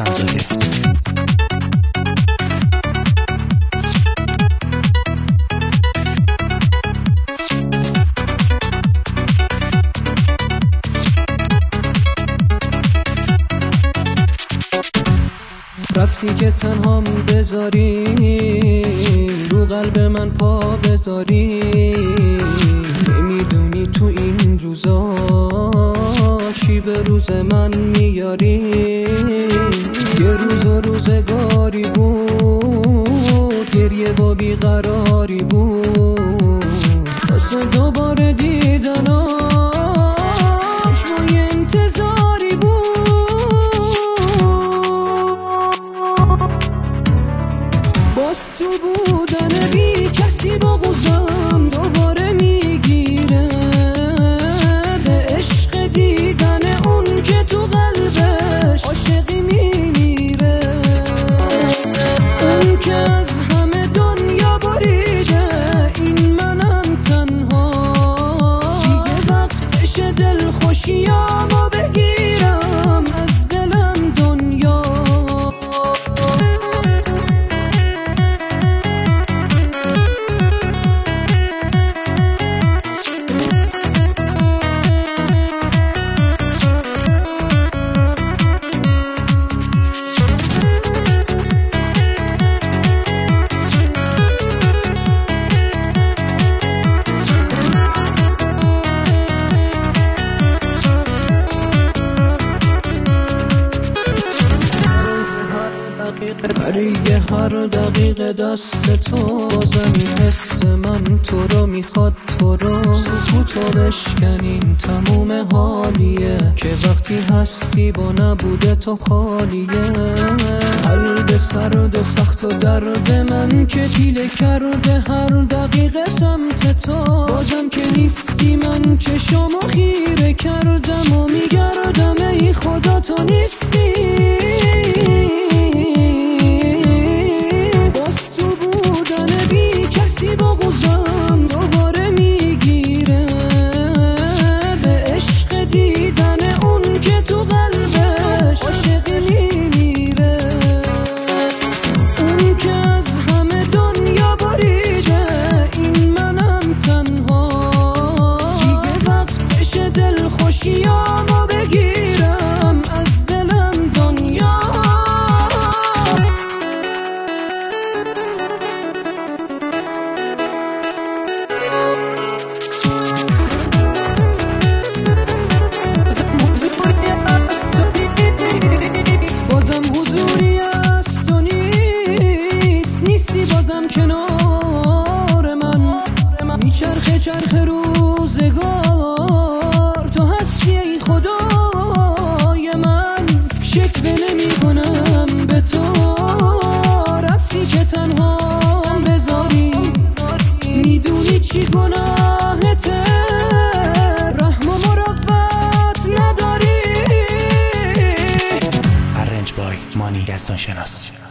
خنزاده. رفتی که تنهام بذاری، رو قلب من پا بذاری. نمیدونی تو این روزا چی به روز من میاری. یه روز و روزگاری بود، گریه و بیقراری بود، واسه دوباره دیدناش ما یه انتظاری بود. باز تو بودن بی کسی با غزم دوباره میگیره، به عشق دیدن اون که تو قلبش عاشقی میمیره. اون که از همه دنیا بریده، این منم تنها. دیگه وقتش دلخوشیامو بگیرم از دلم دنیا. برای هر دقیقه دست تو، بازم حس من تو رو میخواد، تو رو سکوتو بشکنین. تموم حالیه که وقتی هستی با نبوده تو خالیه. قلب سرد و سخت و درد من که پیله کرده هر دقیقه سمت تو. بازم که نیستی من چشامو خیره کردم و میگردم ای خدا تو نیستی. با غزم دوباره میگیره، به عشق دیدن اون که تو قلبش عاشقی میمیره. اون که از همه دنیا بریده، این منم تنها. دیگه وقتش دلخوشیامو بگیرم از دلم دنیا. کنار من میچرخه چرخ روزگار، تو هستی ای خدای من. شکوه نمی کنم به تو، رفتی که تنها بذاری. میدونی چی گناهته، رحم و مروت نداری. ارنج بای مانی گستان شناس.